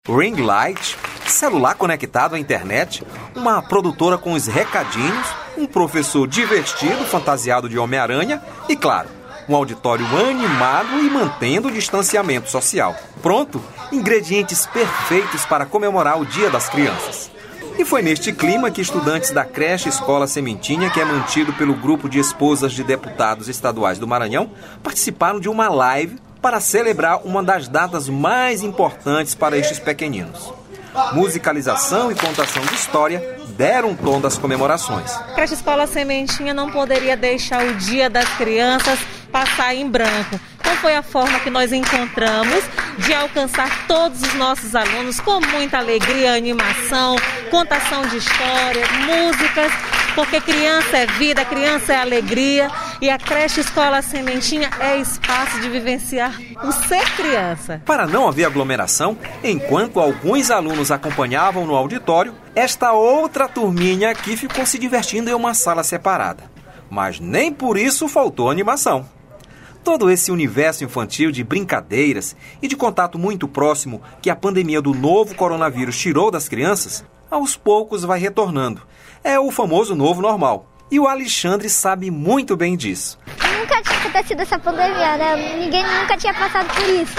ring light, celular conectado à internet, uma produtora com os recadinhos, um professor divertido, fantasiado de Homem-Aranha e, claro, um auditório animado e mantendo o distanciamento social. Pronto, ingredientes perfeitos para comemorar o Dia das Crianças. E foi neste clima que estudantes da creche Escola Sementinha, que é mantido pelo grupo de esposas de deputados estaduais do Maranhão, participaram de uma live para celebrar uma das datas mais importantes para estes pequeninos. Musicalização e contação de história deram um tom das comemorações. A creche Escola Sementinha não poderia deixar o Dia das Crianças passar em branco. Então foi a forma que nós encontramos de alcançar todos os nossos alunos com muita alegria, animação, contação de história, músicas, porque criança é vida, criança é alegria e a creche Escola Sementinha é espaço de vivenciar o ser criança. Para não haver aglomeração, enquanto alguns alunos acompanhavam no auditório, esta outra turminha aqui ficou se divertindo em uma sala separada. Mas nem por isso faltou animação. Todo esse universo infantil de brincadeiras e de contato muito próximo que a pandemia do novo coronavírus tirou das crianças, aos poucos vai retornando. É o famoso novo normal. E o Alexandre sabe muito bem disso. Nunca tinha acontecido essa pandemia, né? Ninguém nunca tinha passado por isso.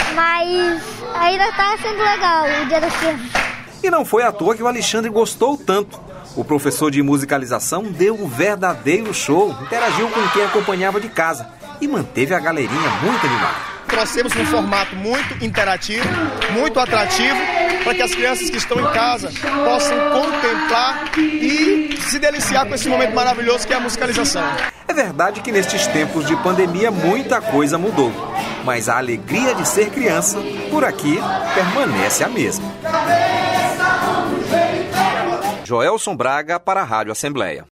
Mas ainda está sendo legal o Dia das Crianças. E não foi à toa que o Alexandre gostou tanto. O professor de musicalização deu um verdadeiro show, interagiu com quem acompanhava de casa e manteve a galerinha muito animada. Trouxemos um formato muito interativo, muito atrativo, para que as crianças que estão em casa possam contemplar e se deliciar com esse momento maravilhoso que é a musicalização. É verdade que nestes tempos de pandemia muita coisa mudou, mas a alegria de ser criança, por aqui, permanece a mesma. Joelson Braga para a Rádio Assembleia.